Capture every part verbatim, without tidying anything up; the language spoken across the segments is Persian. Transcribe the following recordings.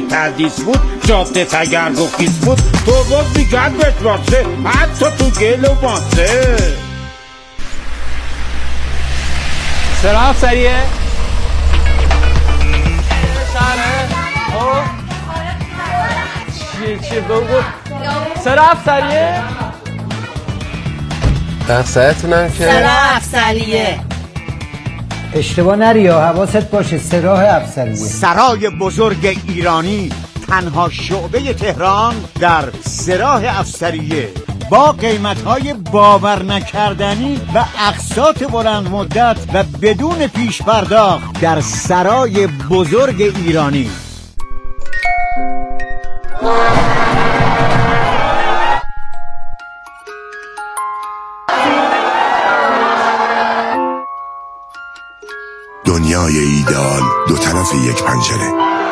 تردیس بود، جاده تگرگ و خیز بود، تو باز میگرد بشواسه حتی تو گل و ماسه. سراغ سریعه شهره او چیه چیه بگو سراغ سریعه افسریتونم که سراغ افسریه. اشتباه نری یا حواست باشه، سراغ افسریه. سرای بزرگ ایرانی، تنها شعبه تهران در سراغ افسریه، با قیمت‌های باور نکردنی و اقساط بلند مدت و بدون پیش پرداخت در سرای بزرگ ایرانی. دنیای ایدئال دو طرف یک پنجره.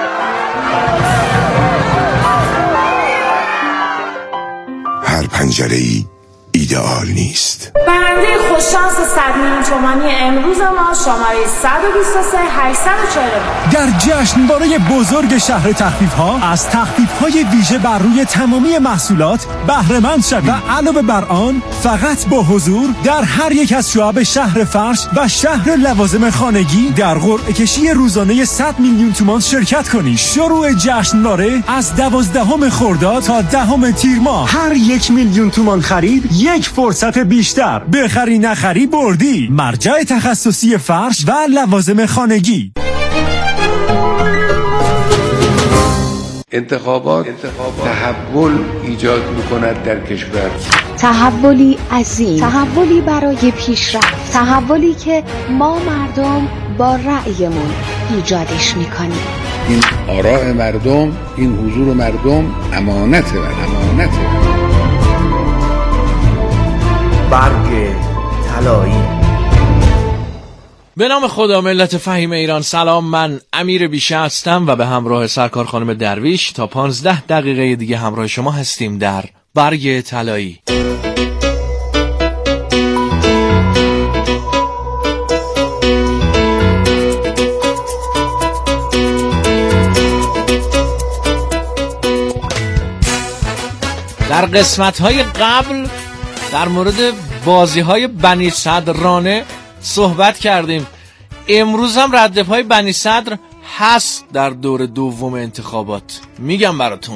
هر پنجره ای ایدئال نیست. برنده خوششانس صد میلیون تومانی امروز ما شماره صد و بیست و سه هشتصد و چهل و نه در جشنواره بزرگ شهر تخفیف ها از تخفیف های ویژه بر روی تمامی محصولات بهره مند شوید و علاوه بر آن فقط با حضور در هر یک از شعب شهر فرش و شهر لوازم خانگی در قرعه کشی روزانه صد میلیون تومان شرکت کنید. شروع جشنواره از دوازدهم خرداد تا دهم تیر ماه. هر یک میلیون تومان خرید یک فرصت بیشتر. بخری نخری بردی. مرجع تخصصی فرش و لوازم خانگی. انتخابات تحول ایجاد می‌کند در کشور. تحولی عظیم، تحولی برای پیشرفت، تحولی که ما مردم با رأیمون ایجادش می‌کنیم. این آراء مردم، این حضور مردم امانته و امانته. برگ طلایی. به نام خدا، ملت فهیم ایران، سلام. من امیر بیشه هستم و به همراه سرکار خانم درویش تا پانزده دقیقه دیگه همراه شما هستیم در برگ طلایی. در قسمت‌های قبل در مورد بازی‌های بنی صدرانه صحبت کردیم. امروز هم رد پای بنی صدر هست در دور دوم انتخابات. میگم براتون.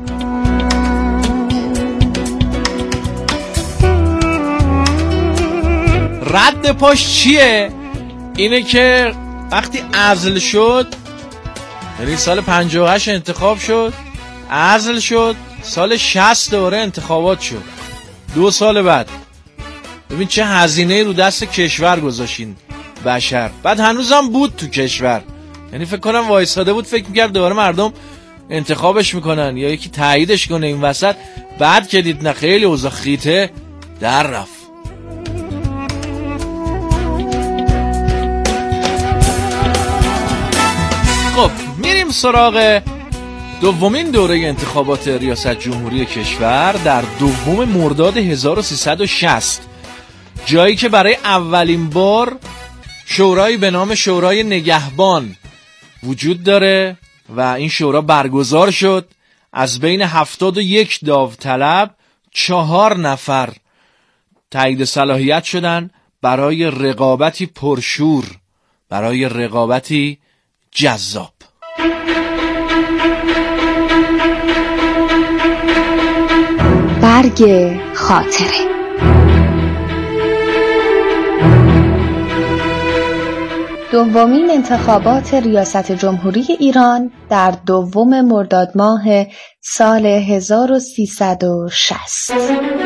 رد پاش چیه؟ اینه که وقتی عزل شد، یعنی سال پنجاه و هشت انتخاب شد، عزل شد، سال شصت دوره انتخابات شد، دو سال بعد. ببین چه هزینه رو دست کشور گذاشین بشر. بعد هنوزم بود تو کشور، یعنی فکر کنم وایساده بود، فکر میکرد دوباره مردم انتخابش میکنن یا یکی تاییدش کنه این وسط. بعد که دید نه خیلی اوضاع خیته، در رفت. خب میریم سراغ دومین دوره انتخابات ریاست جمهوری کشور در دوم مرداد هزار و سیصد و شصت، جایی که برای اولین بار شورایی به نام شورای نگهبان وجود داره و این شورا برگزار شد. از بین هفتاد و یک داوطلب چهار نفر تایید صلاحیت شدن برای رقابتی پرشور، برای رقابتی جذاب. برگ خاطره. دومین انتخابات ریاست جمهوری ایران در دوم مرداد ماه سال هزار و سیصد و شصت.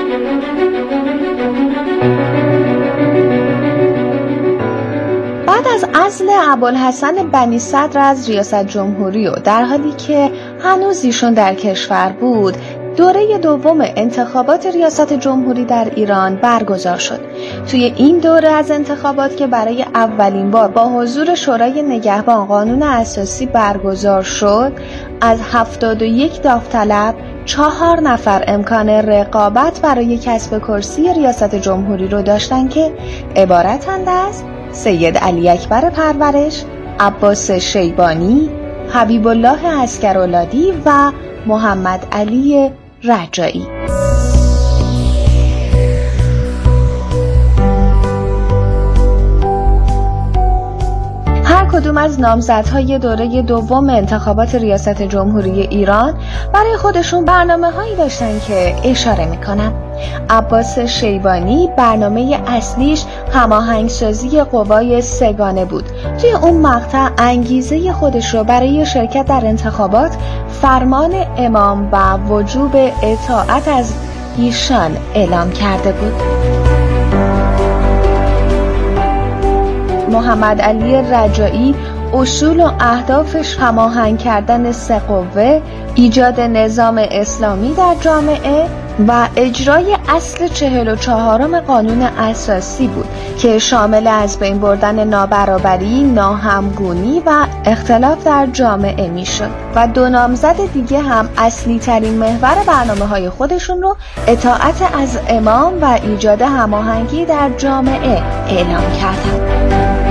بعد از عزل ابوالحسن بنی صدر از ریاست جمهوری و در حالی که هنوز ایشون در کشور بود، دوره دوم انتخابات ریاست جمهوری در ایران برگزار شد. توی این دوره از انتخابات که برای اولین بار با حضور شورای نگهبان قانون اساسی برگزار شد، از هفتاد و یک داوطلب چهار نفر امکان رقابت برای کسب کرسی ریاست جمهوری رو داشتن که عبارتند از سید علی اکبر پرورش، عباس شیبانی، حبیب الله عسکرولادی و محمد علی رجایی. هر کدوم از نامزدهای دوره دوم انتخابات ریاست جمهوری ایران برای خودشون برنامه‌هایی داشتن که اشاره میکنم. عباس شیبانی برنامه اصلیش هماهنگسازی قوای سگانه بود. توی اون مقطع انگیزه خودش رو برای شرکت در انتخابات فرمان امام و وجوب اطاعت از ایشان اعلام کرده بود. محمد علی رجایی اصول و اهدافش هماهنگ کردن سه قوه، ایجاد نظام اسلامی در جامعه و اجرای اصل چهل و چهارم قانون اساسی بود که شامل از بین بردن نابرابری، ناهمگونی و اختلاف در جامعه می شد و دو نامزد دیگه هم اصلی ترین محور برنامه های خودشون رو اطاعت از امام و ایجاد هماهنگی در جامعه اعلام کردند.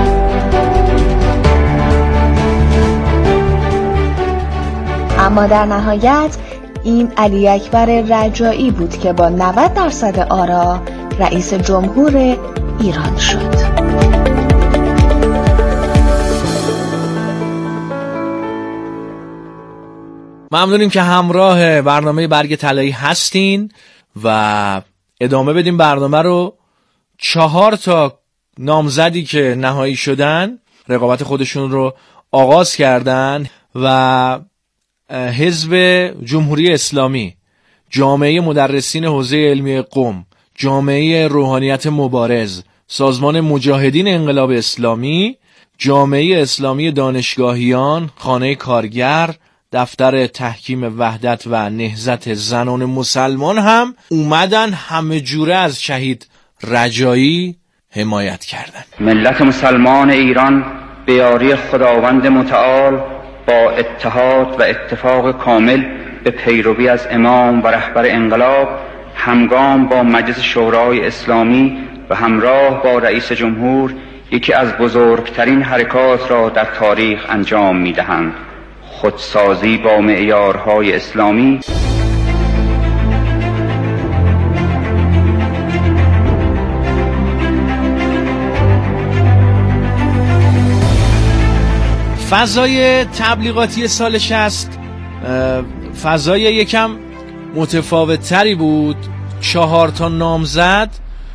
اما در نهایت این علی اکبر رجایی بود که با نود درصد آرا رئیس جمهور ایران شد. ممنونیم که همراه برنامه برگ طلایی هستین و ادامه بدیم برنامه رو. چهار تا نامزدی که نهایی شدن رقابت خودشون رو آغاز کردن و حزب جمهوری اسلامی، جامعه مدرسین حوزه علمی قم، جامعه روحانیت مبارز، سازمان مجاهدین انقلاب اسلامی، جامعه اسلامی دانشگاهیان، خانه کارگر، دفتر تحکیم وحدت و نهضت زنان مسلمان هم اومدن همه جوره از شهید رجایی حمایت کردن. ملت مسلمان ایران به یاری خداوند متعال با اتحاد و اتفاق کامل به پیروی از امام و رهبر انقلاب همگام با مجلس شورای اسلامی و همراه با رئیس جمهور یکی از بزرگترین حرکات را در تاریخ انجام می‌دهند: خودسازی با معیارهای اسلامی. فضای تبلیغاتی سال شصت فضای یکم متفاوت تری بود. چهار تا نامزد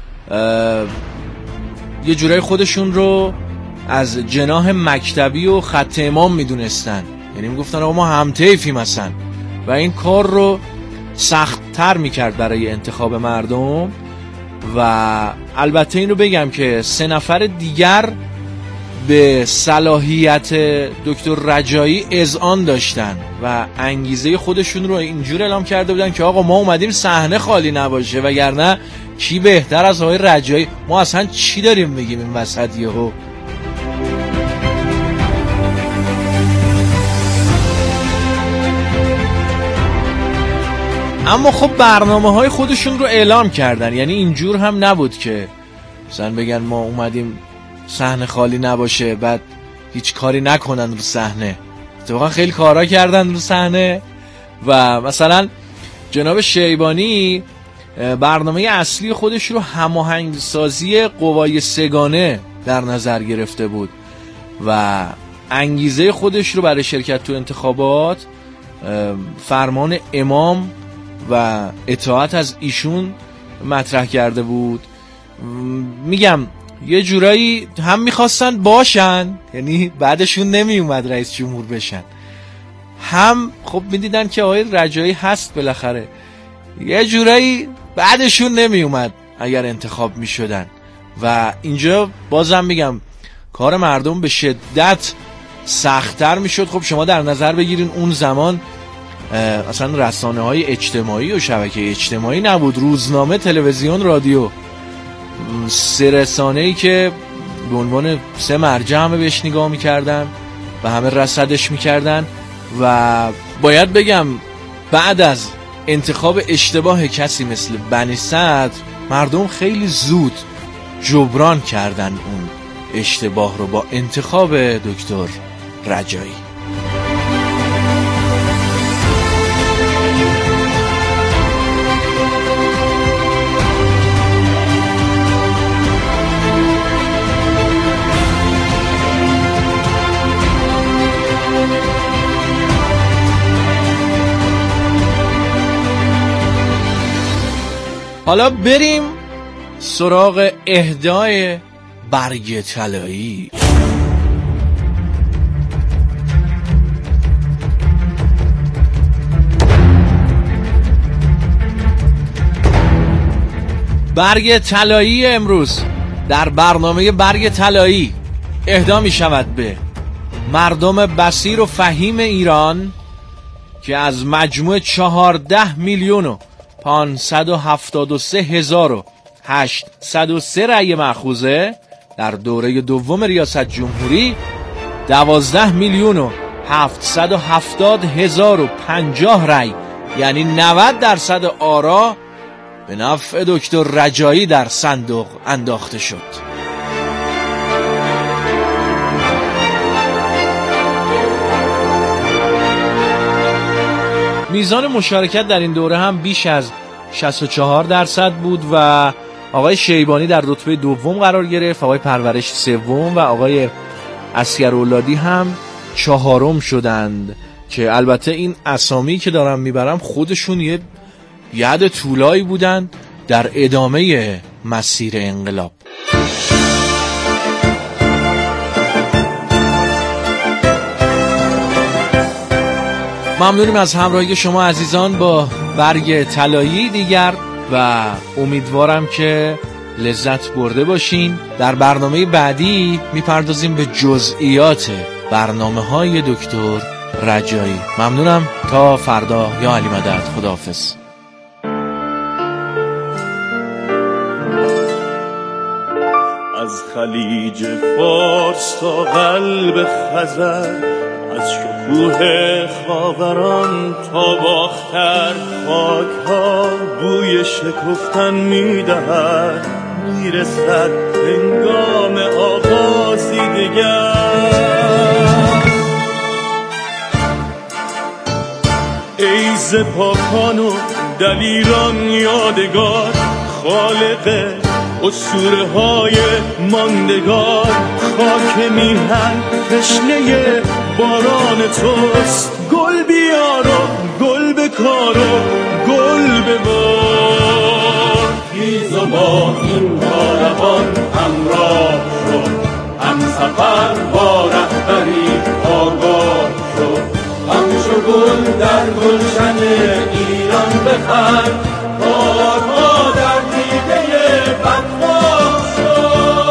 یه جورای خودشون رو از جناح مکتبی و خط امام میدونستن، یعنی میگفتن آقا ما همطیفیم مثلا، و این کار رو سخت تر میکرد برای انتخاب مردم. و البته این رو بگم که سه نفر دیگر به صلاحیت دکتر رجایی اذعان داشتن و انگیزه خودشون رو اینجور اعلام کرده بودن که آقا ما اومدیم صحنه خالی نباشه، وگرنه کی بهتر از آقای رجایی؟ ما اصلا چی داریم بگیم این وسط یهو؟ اما خب برنامه های خودشون رو اعلام کردن، یعنی اینجور هم نبود که مثلا بگن ما اومدیم صحنه خالی نباشه بعد هیچ کاری نکنن رو صحنه. اتفاقا خیلی کارا کردن رو صحنه. و مثلا جناب شیبانی برنامه اصلی خودش رو هماهنگسازی قوای سگانه در نظر گرفته بود و انگیزه خودش رو برای شرکت تو انتخابات فرمان امام و اطاعت از ایشون مطرح کرده بود. میگم یه جورایی هم میخواستن باشن، یعنی بعدشون نمی اومد رئیس جمهور بشن، هم خب میدیدن که آقای رجایی هست بالاخره، یه جورایی بعدشون نمی اومد اگر انتخاب میشدن. و اینجا بازم میگم کار مردم به شدت سخت‌تر میشد. خب شما در نظر بگیرین اون زمان اصلا رسانه های اجتماعی و شبکه اجتماعی نبود، روزنامه، تلویزیون، رادیو، سه رسانه‌ای که به عنوان سه مرجع همه بهش نگاه میکردن و همه رصدش میکردن. و باید بگم بعد از انتخاب اشتباه کسی مثل بنی صدر مردم خیلی زود جبران کردن اون اشتباه رو با انتخاب دکتر رجایی. حالا بریم سراغ اهدای برگ طلایی. برگ طلایی امروز در برنامه برگ طلایی اهدا می شود به مردم بصیر و فهیم ایران که از مجموع چهارده میلیون و پانصد و هفتاد و سه هزار و هشتصد و سه رأی مأخوذه در دوره دوم ریاست جمهوری دوازده میلیون و هفتصد و هفتاد هزار و پنجاه رأی یعنی نود درصد آرا به نفع دکتر رجایی در صندوق انداخته شد. میزان مشارکت در این دوره هم بیش از شصت و چهار درصد بود و آقای شیبانی در رتبه دوم قرار گرفت، آقای پرورش سوم و آقای اسکرولادی هم چهارم شدند که البته این اسامی که دارم میبرم خودشون یه ید طولایی بودند در ادامه مسیر انقلاب. ممنونیم از همراهی شما عزیزان با برگ طلایی دیگر و امیدوارم که لذت برده باشین. در برنامه بعدی میپردازیم به جزئیات برنامه های دکتر رجایی. ممنونم، تا فردا، یا علی مدد، خداحافظ. از خلیج فارس تا قلب خزر، از شکوه خاوران تا باختر، خاک ها بوی شکفتن میدهد، میرسد هنگام آغازی دگر. ای ز پاکان و دلیران یادگار، خالق اسطوره های ماندگار، خاک میهن تشنه باران توست. گل بیار و گل بکار و گل ببار، خیز و با این کاروان همراه شد، هم سفر با رهبری آگاه شد. همچو گل در گلشن ایران بخند، خارها در دیده بدخواه شد.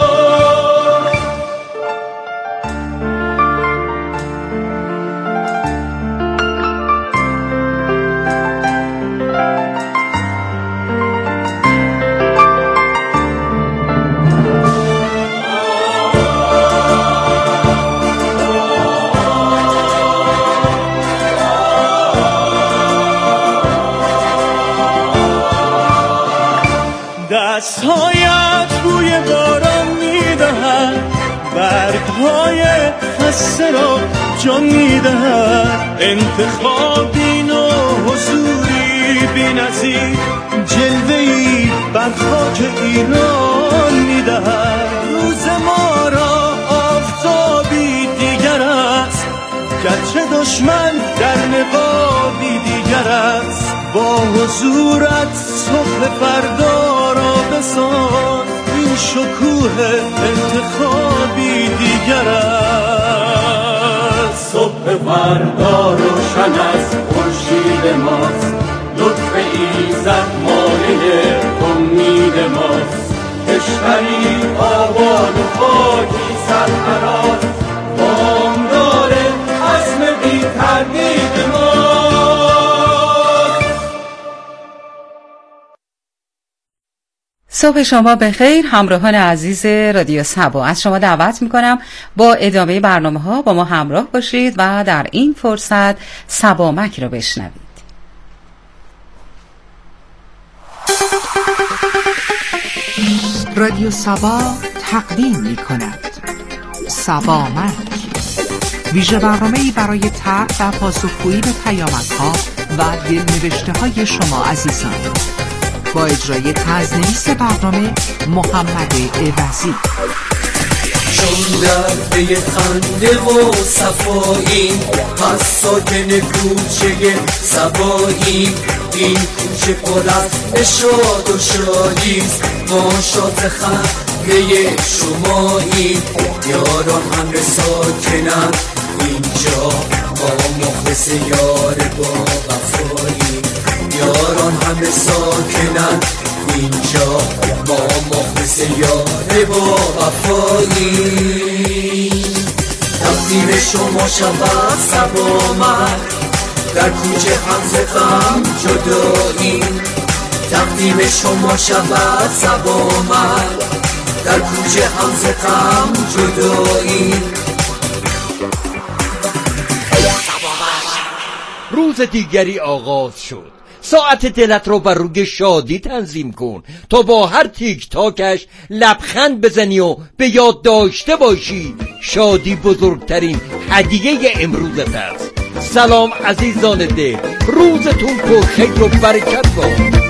دستهایت بوی باران میدهد، برگهای خسته را جان میدهد. انتخابین و حضوری بی نظیر، جلوه‌ای بر خاک ایران میدهد. روز ما را آفتابی دیگر است، گرچه دشمن در نقابی دیگر است. با حضورت صبح فردا را بساز، این شکوه انتخابی دیگر است. صبح فردا روشن از خورشید ماست، لطف ایزد مایه امید ماست. کشوری آباد و خاکی سرفراز، وامدار عزم بی تردید ما. صبح شما بخیر همراهان عزیز رادیو سبا. از شما دعوت میکنم با ادامه برنامه ها با ما همراه باشید و در این فرصت سبامک را بشنوید. رادیو سبا تقدیم میکند سبامک، ویژه برنامه‌ای برای طرح و پاسخگویی به پیامک‌ها و دلنوشته های شما عزیزان، با اجرای تزنویس برنامه محمد عوضی. چون در پی خنده و صفایی، پس ساکن کوچه سبایی، این کوچه پر از اشاد و شادیست، ما شاد خنده شماییم. یاران همه ساکنن اینجا، ما مخلص یار با وفاییم. یاران همه ساکنن اینجا، ما مخلص یار با وفاییم. تقدیر شما شود صبا مرگ، در کوچه هم ز غم جداییم. تقدیر شما شود صبا مرگ، در کوچه هم ز غم جداییم. روز دیگری آغاز شد. ساعت دلت رو بر روی شادی تنظیم کن تا با هر تیک تاکش لبخند بزنی و به یاد داشته باشی شادی بزرگترین هدیه امروزت است. سلام عزیزان دل، روزتون پر خیر و برکت باد.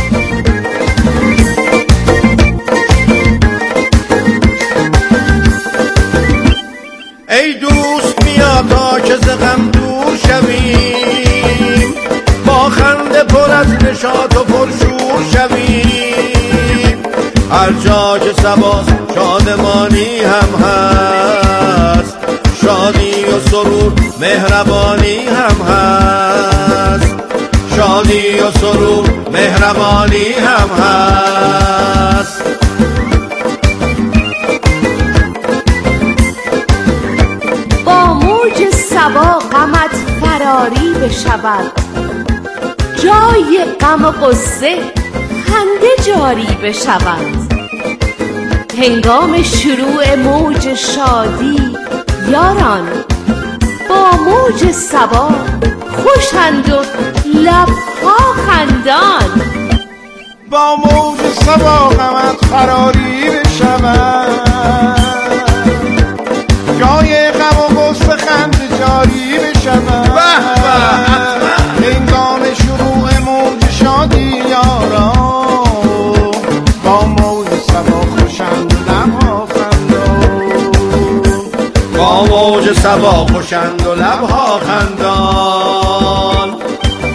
ای دوست بیا تا که ز غم دور شویم، با خنده پر از نشاط و پرشور شویم. هر جا که صبا شادمانی هم هست، شادی و سرور مهربانی هم هست. شادی و سرور مهربانی هم هست. با موج صبا غمت فراری بشود، جای غم و غصه خنده جاری بشود. هنگام شروع موج شادی یاران، با موج صبا خوشند و لبها خندان. با موج صبا غمت فراری بشود، جای غم و غصه خنده جاری بشود. هنگام شروع موج شادی یاران، با موج صبا خوشند و لبها خندان. با موج صبا خوشند و لبها خندان.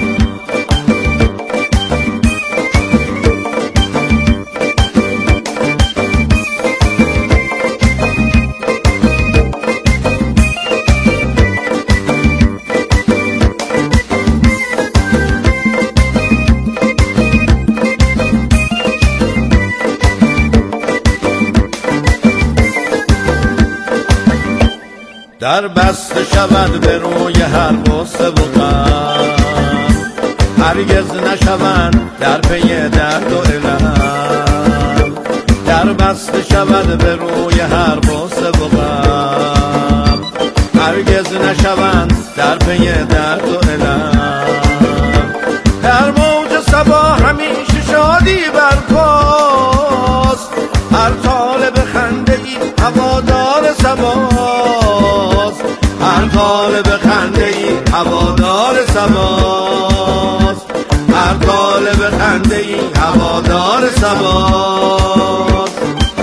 در بسته شود به روی هر غصه و غم، هرگز نشوند در پی درد و الم. در بسته شود به روی هر غصه و غم، هرگز نشوند در پی درد و الم. در موج صبا همیشه شادی برپاست، هر طالب خنده ای هوادار صباست. هر طالب خنده ای هوادار صباست. هر طالب خنده ای هوادار صباست.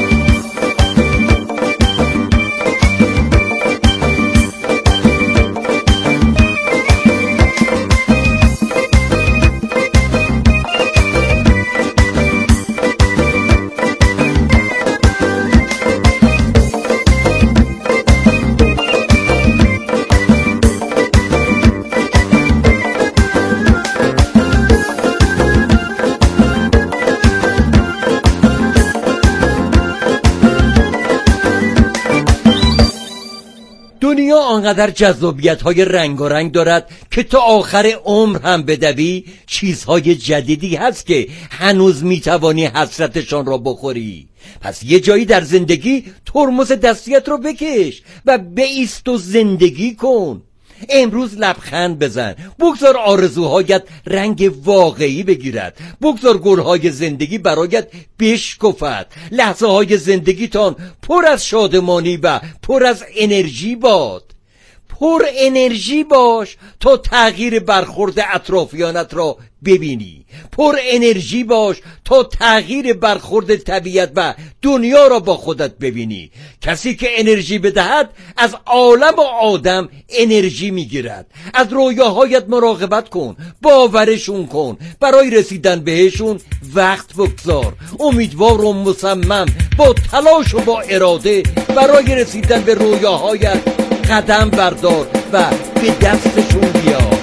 دنیا آنقدر جذابیت های رنگ و رنگ دارد که تا آخر عمر هم بدوی چیزهای جدیدی هست که هنوز میتوانی حسرتشان را بخوری. پس یه جایی در زندگی ترمز دستیت رو بکش و بایست و زندگی کن. امروز لبخند بزن، بگذار آرزوهایت رنگ واقعی بگیرد، بگذار گلهای زندگی برایت بشکفد. لحظه های زندگیتان پر از شادمانی و پر از انرژی باد. پر انرژی باش تا تغییر برخورد اطرافیانت را ببینی. پر انرژی باش تا تغییر برخورد طبیعت و دنیا را با خودت ببینی. کسی که انرژی بدهد از عالم و آدم انرژی میگیرد. از رویاهایت مراقبت کن، باورشون کن، برای رسیدن بهشون وقت بگذار. امیدوار و مصمم با تلاش و با اراده برای رسیدن به رویاهایت قدم بردار و به دستشون بیار.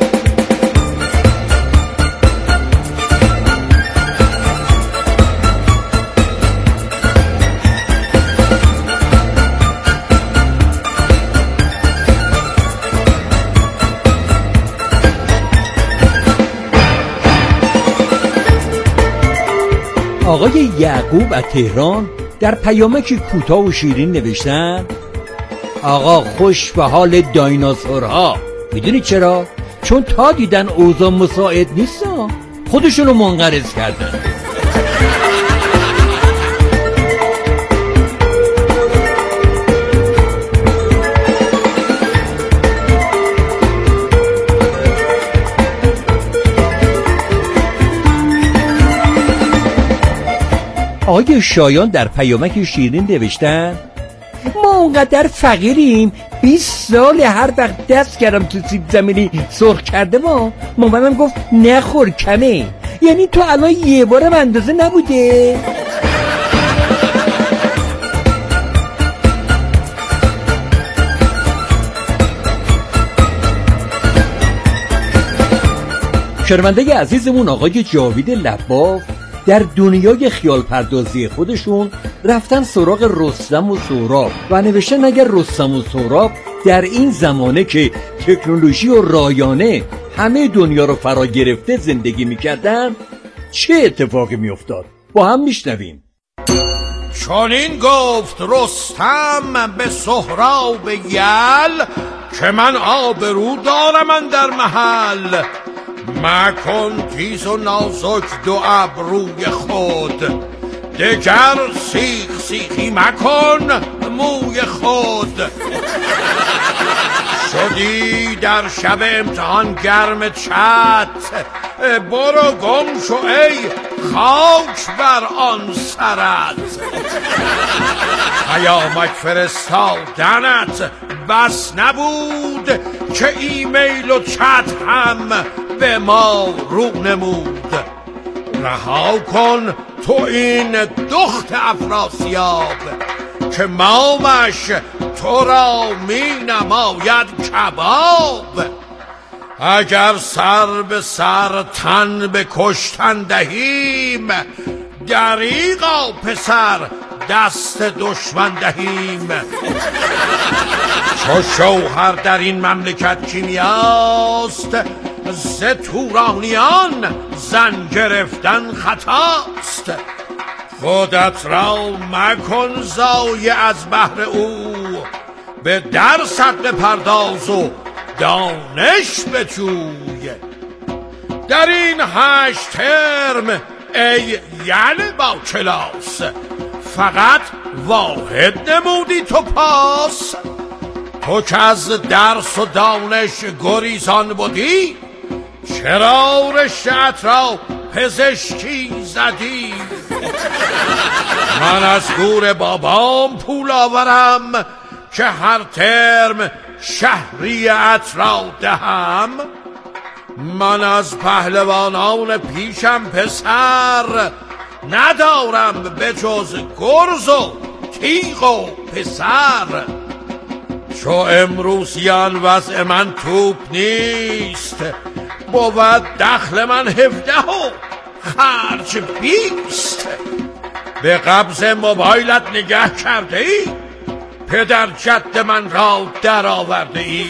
آقای یعقوب از تهران در پیامکی کوتاه و شیرین نوشتن: آقا خوش به حال دایناسورها. میدونی چرا؟ چون تا دیدن اوضاع مساعد نیست خودشونو منقرض کردن. آقای شایان در پیامک شیرین نوشتن: ما اونقدر فقیریم بیست سال هر وقت دست کردم تو سیب زمینی سرخ کرده ما مامانم گفت نخور کمه. یعنی تو الان یه بارم اندازه نبوده؟ شنونده عزیزمون آقای جاوید لباف در دنیای خیال پردازی خودشون رفتن سراغ رستم و سهراب و نوشتن اگر رستم و سهراب در این زمانه که تکنولوژی و رایانه همه دنیا رو فرا گرفته زندگی میکردن چه اتفاقی میافتاد. با هم میشنویم. چون این گفت رستم به سهراب یل که من آبرو دارم در محل. مکن تیز و نازک دو ابروی خود دگر سیخ سیخی مکن موی خود. شدی در شب امتحان گرم چت برو گم شو ای خاک بر آن سرت. پیامک فرستادنت بس نبود که ایمیل و چت هم به ما رو نمود. رها کن تو این دخت افراسیاب که مامش تو را می نماید کباب. اگر سر به سر تن به کشتن دهیم دریغا پسر دست دشمن دهیم. چو شوهر در این مملکت کیمیاست ز تورانیان زن گرفتن خطاست. خودت را مکن ضایع از بهر او به درست بپرداز و دانش بجوی. در این هشت ترم ای یل با کلاس فقط واحد نمودی تو پاس. تو که از درس و دانش گریزان بودی چرا رشته‌ات را پزشکی زدی. من از گور بابام پول آورم که هر ترم شهریت را دهم. من از پهلوانان پیشم پسر ندارم به جز گرز و تیغ و پسر. چو امروزیان وضع من توپ نیست بود دخل من هفده و خرج بیست. به قبض موبایلت نگه کرده ای پدر جد من را در آورده ای.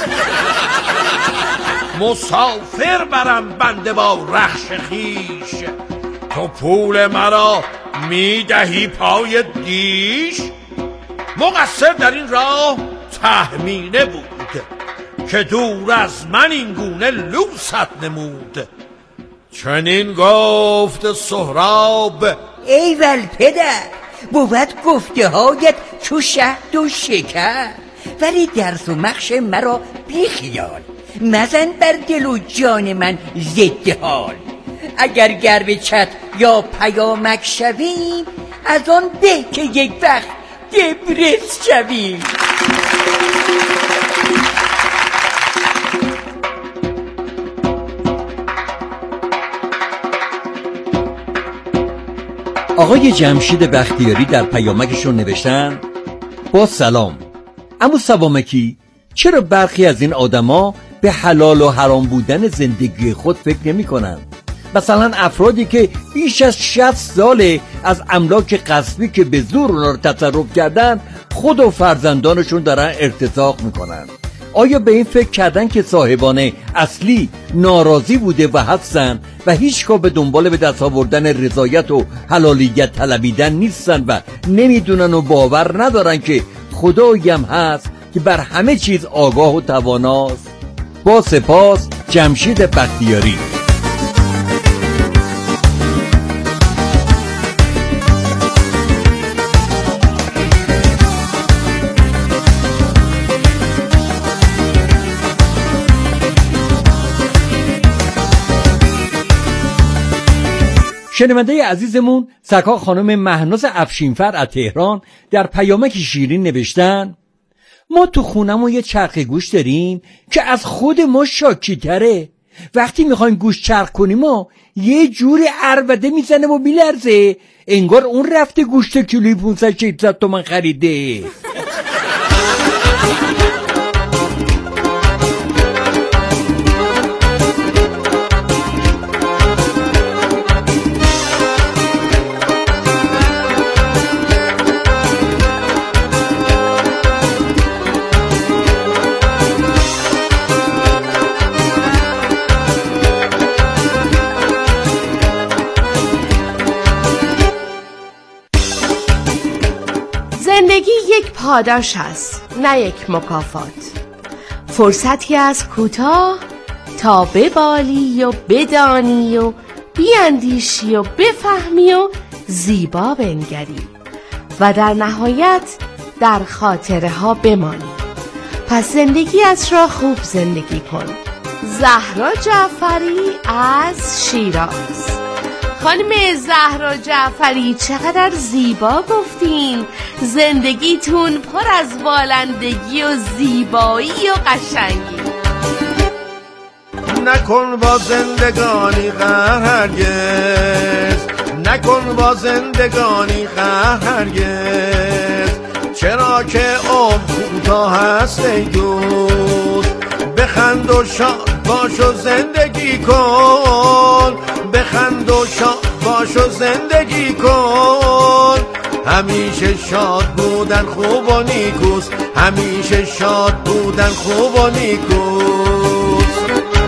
مسافر برم بنده با رخش خیش تو پول مرا میدهی پای دیش. مقصر در این راه تهمینه بود که دور از من این گونه لوست نمود. چنین گفت سهراب ای ول پدر بود گفته هایت چو شهد و شکر. اول درس و مخش مرا بیخیال، مزن بر دل و جان من ضد حال. اگر گرب چت یا پیامک شویم، از آن به که یک وقت دبرس شویم. آقای جمشید بختیاری در پیامکشون نوشتن: با سلام، اما سوامکی، چرا برخی از این آدما به حلال و حرام بودن زندگی خود فکر نمی کنن؟ مثلا افرادی که بیش از شصت ساله از املاک غصبی که به زور اونا رو تصرف کردن خود و فرزندانشون دارن ارتزاق میکنن. آیا به این فکر کردن که صاحبان اصلی ناراضی بوده و هستن و هیچگاه به دنبال به دست آوردن رضایت و حلالیت طلبیدن نیستن و نمیدونن و باور ندارن که خدایی هم هست که بر همه چیز آگاه و تواناست؟ با سپاس، جمشید بختیاری. شنونده عزیزمون سکا خانم مهناز افشینفر از تهران در پیامک شیرین نوشتن: ما تو خونمون یه چرخ گوش داریم که از خود ما شاکی تره. وقتی میخوایم گوش چرخ کنیم ما یه جوری عربده میزنه و میلرزه، انگار اون رفته گوشت کیلویی پونصد ششصد تومن خریده. زندگی یک پاداش است، نه یک مکافات. فرصتی از کوتاه تا ببالی و بدانی و بیاندیشی و بفهمی و زیبا بنگری و در نهایت در خاطره ها بمانی. پس زندگیت را خوب زندگی کن. زهرا جعفری از شیراز. خانم زهرا جعفری، چقدر زیبا گفتین. زندگیتون پر از والندگی و زیبایی و قشنگی. نکن با زندگانی قهر هرگز، نکن با زندگانی قهر هرگز. چرا که عمر کوتاه هست ای دوست، بخند و شاد باش و زندگی کن. بخند و شاد باش و زندگی کن. همیشه شاد بودن خوب و نیکوست، همیشه شاد بودن خوب و نیکوست.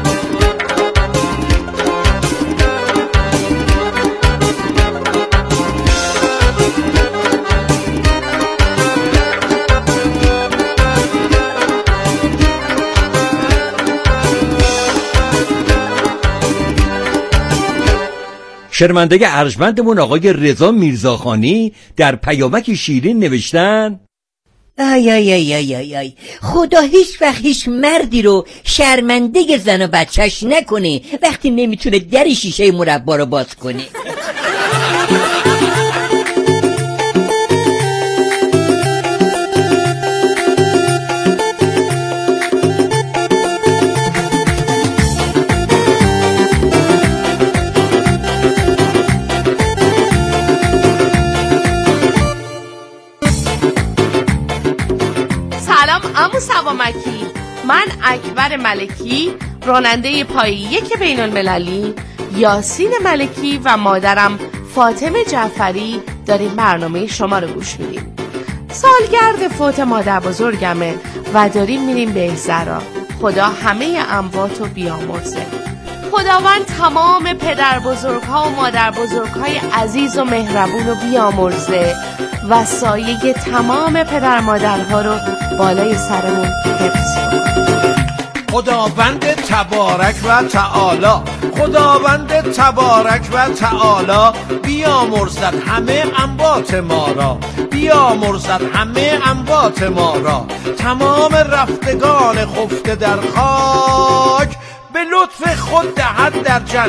شرمنده ارجمندمون آقای رضا میرزاخانی در پیامک شیرین نوشتن: آی آی آی آی آی آی خدا هیچ وقت هیچ مردی رو شرمنده زن و بچهش نکنه وقتی نمیتونه در شیشه مربا رو باز کنه. عمو سوامکی، من اکبر ملکی، راننده پای یک بین المللی، یاسین ملکی و مادرم فاطمه جعفری داریم برنامه شما رو گوش میدیم. سالگرد فوت مادر بزرگمه و داریم میریم بهزرا. خدا همه اموات رو بیامرزه. خداوند تمام پدر بزرگ ها و مادر بزرگ های عزیز و مهربون رو بیامرزه و سایه تمام پدر مادرها رو بالای سرمون حفظ کنه. خداوند تبارک و تعالی، خداوند تبارک و تعالی بیامرزد همه انبات ما را، بیامرزد همه انبات ما را. تمام رفتگان خفته در خاک به لطف خود دهد در جنت